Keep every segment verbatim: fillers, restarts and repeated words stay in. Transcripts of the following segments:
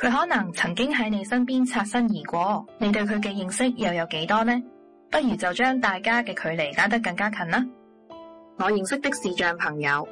佢可能曾經喺你身邊擦身而過，你對佢嘅認識又有幾多呢？不如就將大家嘅距離拉得更加近啦。我認識的視障朋友。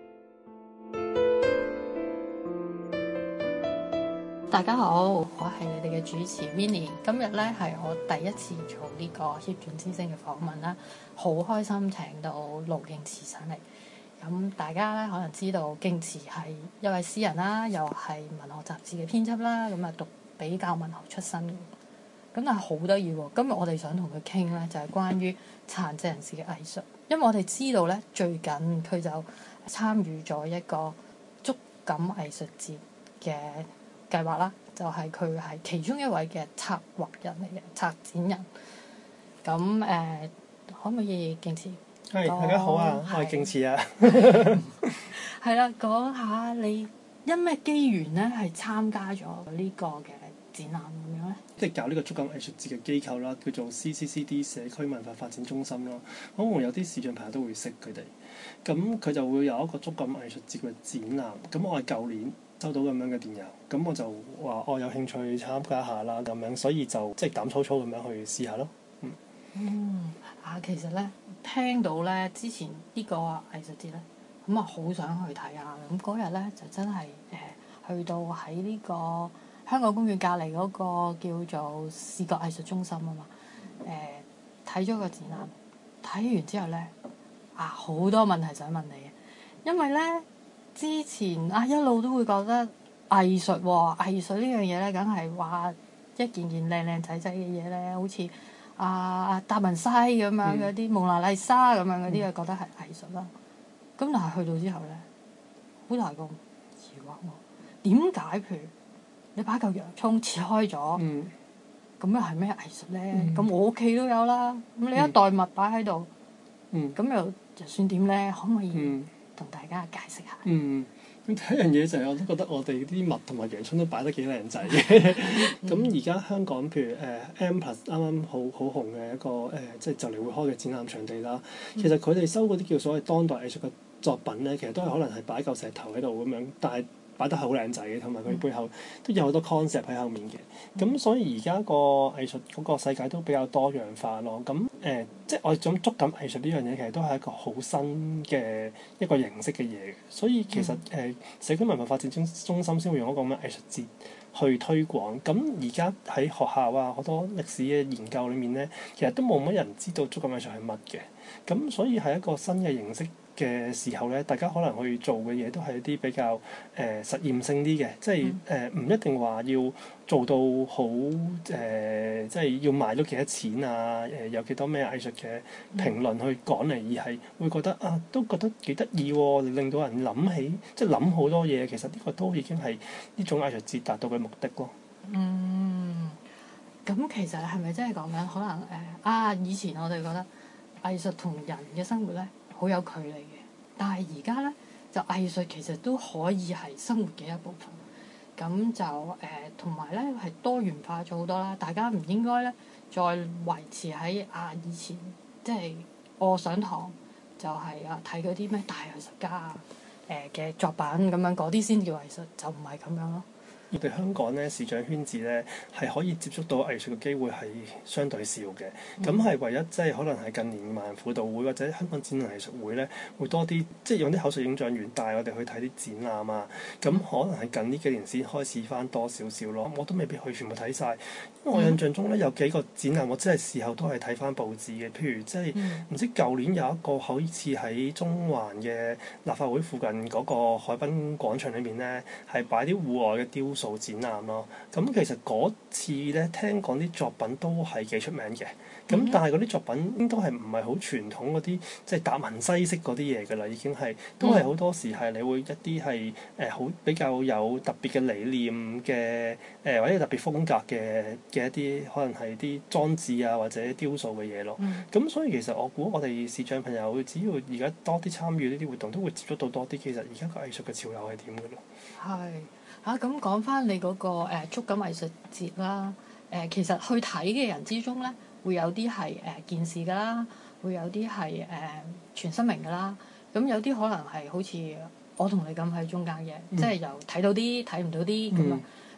大家好，我係你哋嘅主持 Minnie。今日咧係我第一次做呢個協轉之聲嘅訪問啦，好開心請到盧敬慈上嚟。咁大家咧可能知道敬慈係一位詩人啦，又係文學雜誌嘅編輯啦，咁啊讀比較文學出身嘅。咁但係好得意喎，今日我哋想同佢傾咧，就係關於殘疾人士嘅藝術。因為我哋知道咧，最近佢就參與咗一個觸感藝術節嘅計劃啦，就係佢係其中一位嘅策劃人嚟嘅策展人。咁誒、呃，可唔可以敬慈？ 係，大家好啊，我係敬慈啊。 係啦，講下你因咩機緣咧，係參加咗呢個嘅展覽咁樣咧？ 即係搞呢個觸感藝術節嘅機構啦，叫做 C C C D 社區文化發展中心咯。可能有啲視障朋友都會識佢哋。咁佢就會有一個觸感藝術節嘅展覽。咁我係舊年收到咁樣嘅電郵，咁我就話我有興趣參加下啦，咁樣，所以就即係膽粗粗咁樣去試下咯。嗯。 嗯啊，其實咧聽到咧之前呢個藝術節咧，咁啊好想去睇下。咁嗰日咧就真係誒、呃、去到喺呢個香港公園隔離嗰個叫做視覺藝術中心啊嘛，誒睇咗個展覽，睇完之後咧啊好多問題想問你嘅，因為咧之前啊一路都會覺得藝術喎、哦，藝術呢樣嘢咧，梗係話一件件靚靚仔仔嘅嘢咧，好似〜啊，達文西咁樣嗰啲，蒙娜麗莎咁樣嗰啲，就覺得係藝術啦。咁、嗯、但係去到之後咧，好大個疑惑喎。點解譬如你擺嚿洋葱切開咗，咁又係咩藝術咧？咁、嗯、我屋企都有啦。咁你一袋物擺喺度，咁、嗯、又就算點咧？可唔可以同大家解釋下？ 嗯咁第一樣嘢就係我都覺得我哋啲襪同埋洋葱都擺得幾靚仔嘅。咁而家香港譬如誒、呃、M+ 啱啱好好紅嘅一個誒、呃，即係就嚟會開嘅展覽場地啦。其實佢哋收嗰啲叫所謂當代藝術嘅作品咧，其實都係可能係擺嚿石頭喺度咁樣，但係擺得係好靚仔嘅，同埋佢背後都有好多 concept 喺後面嘅。咁所以而家個藝術嗰個世界都比較多樣化咯。咁誒、呃，即係我哋種觸感藝術呢樣嘢，其實都係一個好新嘅一個形式嘅嘢。所以其實誒、呃，社區文化發展中中心先會用一個咁嘅藝術節去推廣。咁而家喺學校啊，好多歷史嘅研究裏面咧，其實都冇乜人知道觸感藝術係乜嘅。咁所以係一個新嘅形式嘅時候咧，大家可能去做嘅嘢都係一啲比較誒、呃、實驗性啲嘅，即係誒唔一定話要做到好誒、呃，即係要賣到幾多錢啊？誒、呃、有幾多咩藝術嘅評論去講嚟，而係會覺得啊，都覺得幾得意喎，令到人諗起，即係諗好多嘢。其實呢個都已經係呢種藝術節達到嘅目的咯。 嗯，咁其實係咪真係講緊可能誒、呃、啊？以前我哋覺得藝術同人嘅生活咧好有距離嘅，但係而家咧就藝術其實都可以係生活嘅一部分。咁就誒同埋咧係多元化咗好多啦。大家唔應該咧再維持喺啊以前，即係我上堂就係啊睇嗰啲咩大藝術家啊誒嘅作品咁樣，嗰啲先叫藝術，就唔係咁樣咯。 我哋香港咧視障圈子咧係可以接觸到藝術嘅機會係相對少嘅，咁係、嗯、唯一即係可能係近年盲人輔導會或者香港展覽藝術會咧會多啲，即係用啲口述影像員帶我哋去睇啲展覽啊，咁可能係近呢幾年先開始翻多少少咯，我都未必去全部睇晒，因為我印象中咧有幾個展覽我真係事後都係睇翻報紙嘅，譬如即係唔知舊年有一個好似喺中環嘅立法會附近嗰個海濱廣場裏面咧係擺啲戶外嘅雕塑展覽咯，咁其實嗰次咧聽講啲作品都係幾出名嘅，咁但係嗰啲作品應該係唔係好傳統嗰啲即係達文西式嗰啲嘢㗎啦，已經係都係好多時係你會一啲係誒好比較有特別嘅理念嘅誒、呃、或者特別風格嘅嘅一啲可能係啲裝置啊或者雕塑嘅嘢咯，咁、嗯、所以其實我估我哋視障朋友只要而家多啲參與呢啲活動，都會接觸到多啲其實而家個藝術嘅潮流係點㗎咯。 係。嚇咁講翻你嗰、那個誒、呃、觸感藝術節啦，誒、呃、其實去睇嘅人之中咧，會有啲係誒健視㗎啦，會有啲係誒全失明㗎啦，咁有啲可能係好似我同你咁喺中間嘅，嗯、即係由睇到啲睇唔到啲咁啊。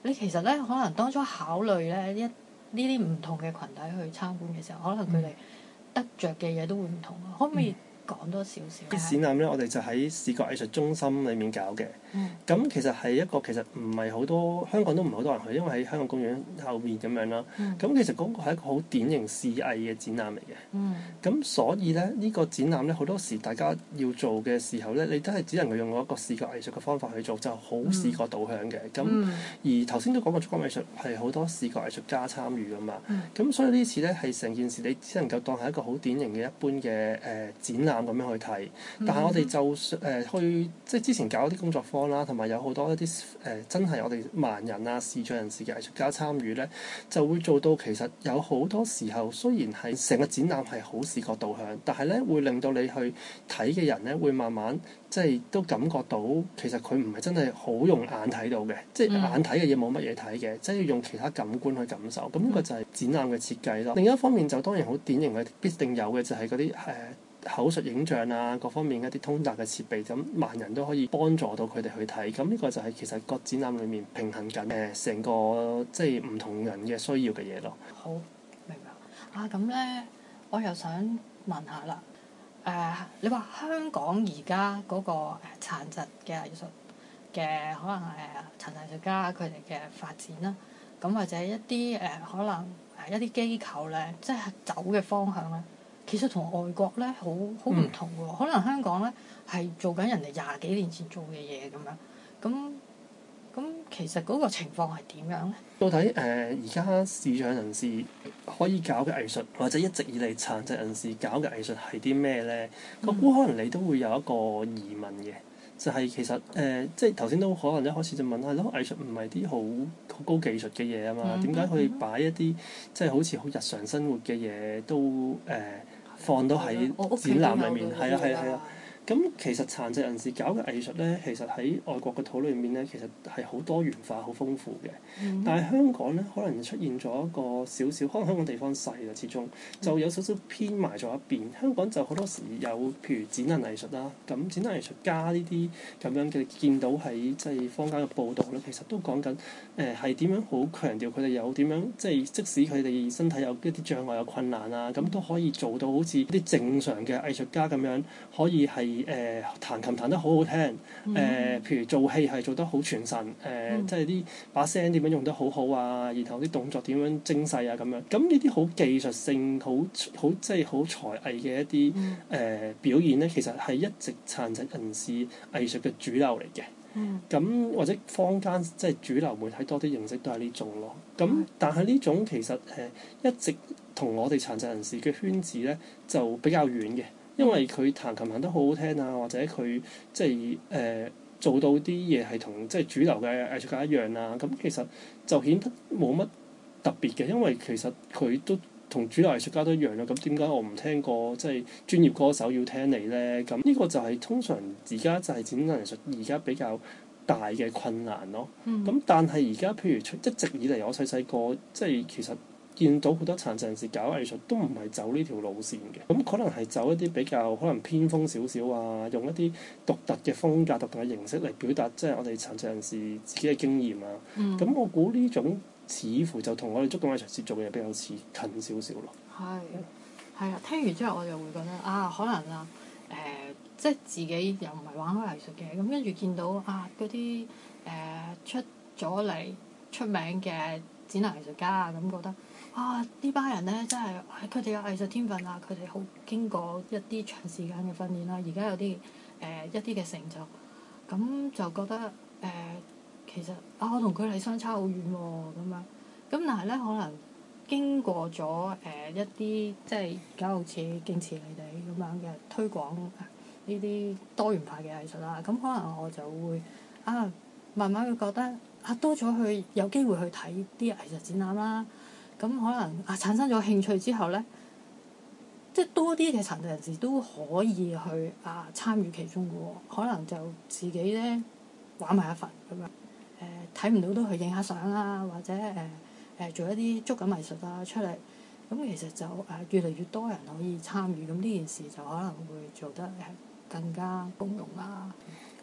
你其實咧可能當初考慮咧一呢啲唔同嘅群體去參觀嘅時候，可能佢哋得着嘅嘢都會唔同啊。可唔可以講多少少？ 啲展覽咧，我哋就喺視覺藝術中心裏面搞嘅。咁、嗯、其實係一個其實唔係好多香港都唔係好多人去，因為喺香港公園後面咁樣啦。咁、嗯、其實嗰個係一個好典型視藝嘅展覽嚟嘅。咁、嗯、所以咧，呢、呢個展覽咧好多時大家要做嘅時候咧，你都係只能夠用一個視覺藝術嘅方法去做，就好視覺導向嘅。咁、嗯、而頭先都講過，觸覺藝術係好多視覺藝術家參與噶嘛。咁、嗯、所以呢次咧係成件事，你只能夠當係一個好典型嘅一般嘅誒、呃、展覽咁樣去睇。但係我哋就誒、呃、去即係之前搞啲工作坊啦，同埋有好多一啲誒、呃、真係我哋盲人啊、視障人士嘅藝術家參與咧，就會做到其實有好多時候雖然係成個展覽係好視覺導向，但係咧會令到你去睇嘅人咧會慢慢即係都感覺到其實佢唔係真係好用眼睇到嘅，即係眼睇嘅嘢冇乜嘢睇嘅，即係要用其他感官去感受。咁呢個就係展覽嘅設計咯。另一方面就當然好典型嘅必定有嘅就係嗰啲誒口述影像啊，各方面一啲通達嘅設備，咁盲人都可以幫助到佢哋去睇。咁呢個就係其實個展覽裏面平衡緊誒成個即係唔同人嘅需要嘅嘢咯。 好，明白啊！咁咧，我又想問下啦。誒、呃，你話香港而家嗰個誒殘疾嘅藝術嘅可能誒殘疾藝術家佢哋嘅發展啦，咁或者一啲誒、呃、可能誒一啲機構咧，即係走嘅方向咧。其實同外國咧好好唔同喎，嗯、可能香港咧係做緊人哋廿幾年前做嘅嘢咁樣，咁咁其實嗰個情況係點樣咧？ 到底誒而家視障人士可以搞嘅藝術，或者一直以嚟殘疾人士搞嘅藝術係啲咩咧？嗯、我估可能你都會有一個疑問嘅，就係、是、其實誒、呃、即係頭先都可能一開始就問係咯，藝術唔係啲好好高技術嘅嘢啊嘛，點解佢擺一啲即係好似好日常生活嘅嘢都誒？呃放到喺展覽裏面，係啊係啊係啊。咁其實殘疾人士搞嘅藝術咧，其實喺外國嘅討論裏面咧，其實係好多元化、好豐富嘅。嗯、但係香港咧，可能出現咗一個少少，可能香港地方細啦，始終就有少少偏埋咗一邊。香港就好多時有譬如展覽藝術啦，咁展覽藝術家呢啲咁樣嘅，見到喺即係坊間嘅報導咧，其實都講緊誒係點樣好強調佢哋有點樣，即係即使佢哋身體有一啲障礙、有困難啊，咁都可以做到好似啲正常嘅藝術家咁樣，可以係。誒、呃、彈琴彈得好好聽，誒、呃、譬如做戲係做得好傳神，誒、呃嗯、即係啲把聲點樣用得好好啊，然後啲動作點樣精細啊咁樣，咁呢啲好技術性、好好即係好才藝嘅一啲誒、嗯呃、表演咧，其實係一直殘疾人士藝術嘅主流嚟嘅。咁、嗯、或者坊間即係主流媒體多啲認識都係呢種咯。咁、嗯、但係呢種其實誒、呃、一直同我哋殘疾人士嘅圈子咧就比較遠嘅。因為佢彈琴彈得好好聽啊，或者佢即係誒、呃、做到啲嘢係同即係主流嘅藝術家一樣啊，咁其實就顯得冇乜特別嘅，因為其實佢都同主流藝術家都一樣咯。咁點解我唔聽過即係專業歌手要聽你咧？咁呢個就係通常而家就係展覽藝術而家比較大嘅困難咯。咁、嗯、但係而家譬如一直以嚟，我細細個即係其實。見到好多殘疾人士搞藝術都唔係走呢條路線嘅，咁可能係走一啲比較可能偏鋒少少啊，用一啲獨特嘅風格、獨特嘅形式嚟表達，即係我哋殘疾人士自己嘅經驗啊。咁、嗯、我估呢種似乎就同我哋觸動藝術節做嘅嘢比較似近少少咯。係， 係啊！聽完之後我就會覺得啊，可能啊誒、呃，即係自己又唔係玩開藝術嘅，咁跟住見到啊嗰啲誒出咗嚟出名嘅展覽藝術家啊，咁覺得。啊！呢班人咧真係，佢哋有藝術天分啊！佢哋好經過一啲長時間嘅訓練啦，而家有啲誒、呃、一啲嘅成就，咁就覺得誒、呃、其實啊，我同佢哋相差好遠喎咁樣。咁但係咧，可能經過咗誒、呃、一啲即係而家好似敬慈你哋咁樣嘅推廣呢啲多元化嘅藝術啦，咁可能我就會啊慢慢會覺得啊多咗去有機會去睇啲藝術展覽啦。咁可能啊產生咗興趣之後咧，即係多啲嘅殘疾人士都可以去啊參與其中嘅喎，可能就自己咧玩埋一份咁樣，誒睇唔到都去影下相啊，或者誒誒、呃、做一啲觸感藝術啊出嚟，咁其實就誒、呃、越嚟越多人可以參與，咁呢件事就可能會做得誒更加共融啦。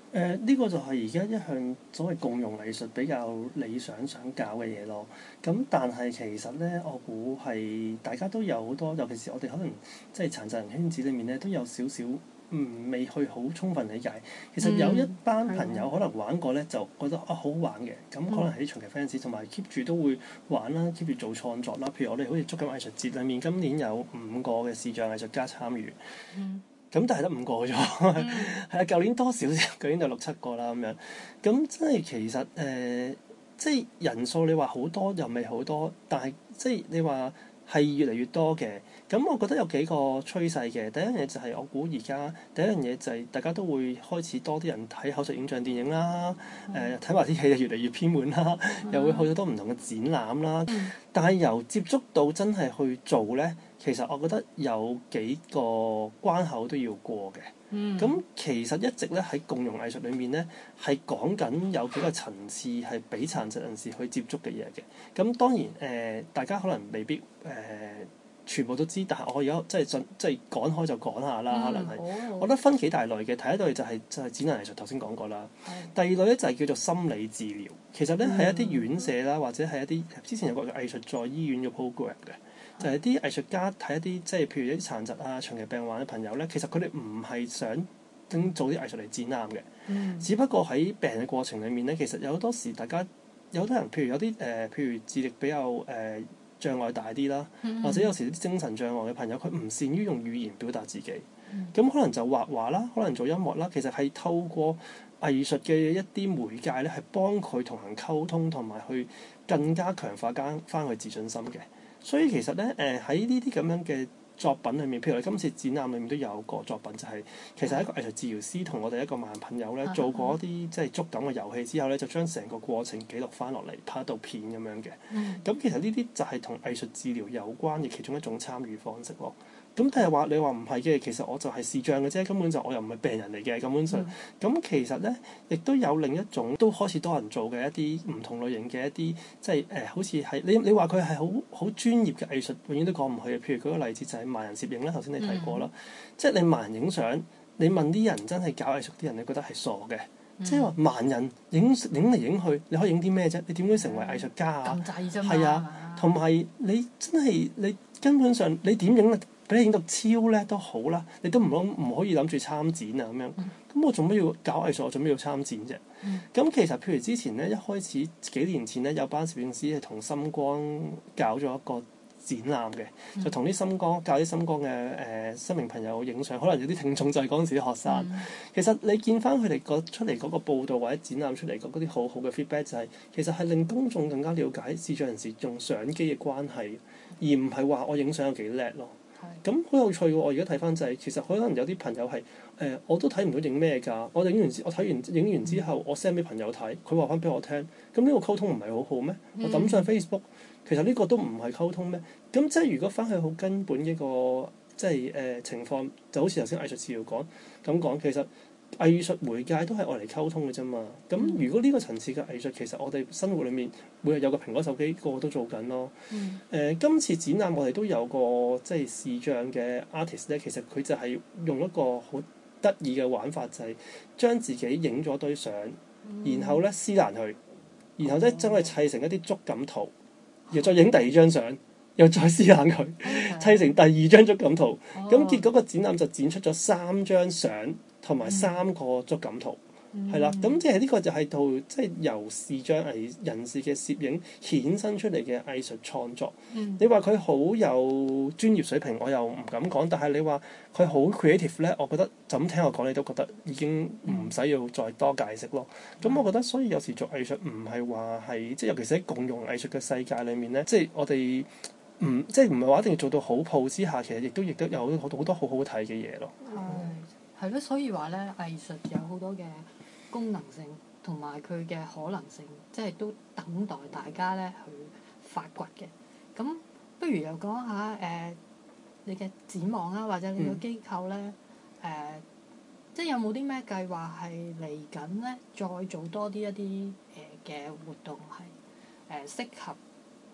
誒呢個就係而家一向所謂共融藝術比較理想想搞嘅嘢咯。咁但係其實咧，我估係大家都有好多，尤其是我哋可能即係殘疾人圈子裡面咧，都有少少嗯未去好充分理解。其實有一班朋友可能玩過咧，就覺得啊好好玩嘅。咁可能係啲長期 fans 同埋 keep 住都會玩啦，keep 住做創作啦。譬如我哋好似捉緊藝術節裡面，今年有五個嘅視障藝術家參與。嗯咁但係得五個啫，係啊！舊年多少少，舊年就六七個啦咁樣。咁即係其實誒、呃，即係人數你話好多又未好多，但係即係你話係越嚟越多嘅。咁我覺得有幾個趨勢嘅。第一樣嘢就係我估而家第一樣嘢就係大家都會開始多啲人睇口述影像電影啦。誒睇埋啲戲就越嚟越偏門啦，又會去好多唔同嘅展覽啦。但係由接觸到真係去做咧。其實我覺得有幾個關口都要過嘅，咁、嗯、其實一直咧喺共融藝術裏面咧係講緊有幾個層次係俾殘疾人士去接觸嘅嘢嘅。咁當然誒、呃，大家可能未必誒、呃、全部都知，但係我而家即係進即係講開就講下啦。嗯、可能係，哦、我覺得分幾大類嘅。第一類就係、是、就係、是、展覽藝術，頭先講過啦。嗯、第二類咧就係叫做心理治療，其實咧係、嗯、一啲院舍啦，或者係一啲之前有個藝術在醫院嘅 program 嘅。就係啲藝術家睇一啲即係譬如一啲殘疾啊、長期病患嘅朋友咧，其實佢哋唔係想整做啲藝術嚟展覽嘅，嗯、只不過喺病嘅過程裡面咧，其實有好多時大家有好多人，譬如有啲誒、呃，譬如智力比較誒、呃、障礙大啲啦，嗯、或者有時啲精神障礙嘅朋友，佢唔善於用語言表達自己，咁、嗯、可能就畫畫啦，可能做音樂啦，其實係透過藝術嘅一啲媒介咧，係幫佢同人溝通，同埋去更加強化翻翻佢自信心嘅。所以其實咧，誒喺呢啲咁樣嘅作品裏面，譬如我哋今次展覽裏面都有個作品，就係、是、其實係一個藝術治療師同我哋一個盲朋友咧做過一啲即係觸感嘅遊戲之後咧，就將成個過程記錄翻落嚟，拍一道片咁樣嘅。咁、嗯、其實呢啲就係同藝術治療有關嘅其中一種參與方式咯。咁但係話你話唔係嘅，其實我就係視障嘅啫，根本就我又唔係病人嚟嘅，根本上。咁、嗯、其實咧，亦都有另一種都開始多人做嘅一啲唔同類型嘅一啲，即係誒、呃，好似係你你話佢係好好專業嘅藝術，永遠都講唔去嘅。譬如舉個例子就係盲人攝影啦，頭先你提過啦，嗯、即係你盲人影相，你問啲人真係搞藝術啲人，你覺得係傻嘅。嗯、即係話盲人影影嚟影去，你可以影啲咩啫？你點會成為藝術家啊？咁滯啫嘛。係啊，同埋你真係你根本上你點影咧？俾你影到超叻都好啦，你都唔諗唔可以諗住參展啊咁樣。咁、嗯、我做乜要搞藝術？我做乜要參展啫？咁、嗯、其實譬如之前咧，一開始幾年前咧，有班攝影師係同心光搞咗一個展覽嘅，嗯、就同啲心光教啲心光嘅誒新明朋友影相。可能有啲聽眾就係嗰陣時啲學生。嗯、其實你見翻佢哋個出嚟嗰個報導或者展覽出嚟嗰啲好好嘅 feedback 就係、是，其實係令公眾更加了解視障人士用相機嘅關係，而唔係話我影相有幾叻咯。咁好有趣喎！我而家睇翻就係、是，其實可能有啲朋友係誒、呃，我都睇唔到影咩㗎。我影完我睇完影完之後，我 send 俾朋友睇，佢話翻俾我聽。咁呢個溝通唔係好好咩？我抌上 Facebook，其實呢個都唔係溝通咩？咁即係如果翻去好根本一個即係誒、呃、情況，就好似頭先藝術治療講咁講，其實藝術媒介都係愛嚟溝通嘅啫嘛。咁如果呢個層次嘅藝術，其實我哋生活裡面每日有個蘋果手機，個個都做緊咯。誒、嗯呃，今次展覽我哋都有個即係視障嘅 artist 咧，其實佢就係用一個好得意嘅玩法，就係、是、將自己影咗堆相，嗯、然後咧撕爛佢，然後咧將佢砌成一啲觸感圖，然後再影第二張相，又再撕爛佢，嗯、砌成第二張觸感圖。咁、哦、結果個展覽就展出咗三張相。同埋三個觸感圖，係啦、嗯，咁即係呢個就係套即係由視障藝人士嘅攝影衍生出嚟嘅藝術創作。嗯、你話佢好有專業水平，我又唔敢講。但係你話佢好 creative 咧，我覺得就咁聽我講，你都覺得已經唔使要再多解釋咯。咁、嗯、我覺得，所以有時做藝術唔係話係即係，尤其是喺共融藝術嘅世界裏面咧，即係我哋唔即係唔係話一定要做到好鋪之下，其實亦都亦都有好多好多好好睇嘅嘢咯。 嗯係咯，所以話咧，藝術有好多嘅功能性同埋佢嘅可能性，即係都等待大家咧去發掘嘅。咁不如又講下誒、呃、你嘅展望啦，或者你個機構咧誒、嗯呃，即係有冇啲咩計劃係嚟緊咧，再做多啲一啲誒嘅活動係誒、呃、適合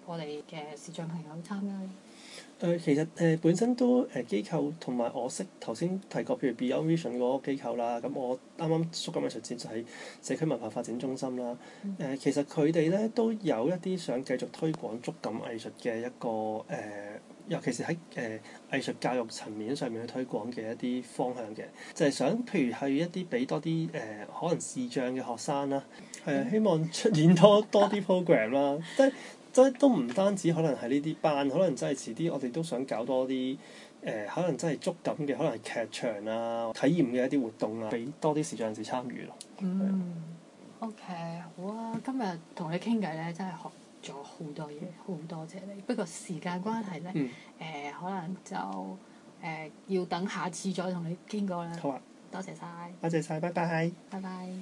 我哋嘅視障朋友參加咧？ 誒、呃、其實誒、呃、本身都誒、呃、機構同埋我識頭先提過，譬如 Beyond Vision 嗰個機構啦。咁我啱啱縮緊藝術節就喺社區文化發展中心啦。誒、 嗯呃、其實佢哋咧都有一啲想繼續推廣觸感藝術嘅一個誒、呃，尤其是喺誒、呃、藝術教育層面上面去推廣嘅一啲方向嘅，就係、是、想譬如係一啲俾多啲誒、呃、可能視障嘅學生啦，係啊，希望出現多多啲 program 啦，即係。即係都唔單止可能係呢啲班，可能真係遲啲我哋都想搞多啲誒、呃，可能真係觸感嘅，可能係劇場啊、體驗嘅一啲活動啊，俾多啲視障人士參與咯。 嗯，OK，好啊！今日同你傾偈咧，真係學咗好多嘢，好多謝你。不過時間關係咧，誒、 嗯呃、可能就誒、呃、要等下次再同你傾過啦。 好啊， 多謝晒， 多謝晒，拜拜。 拜拜。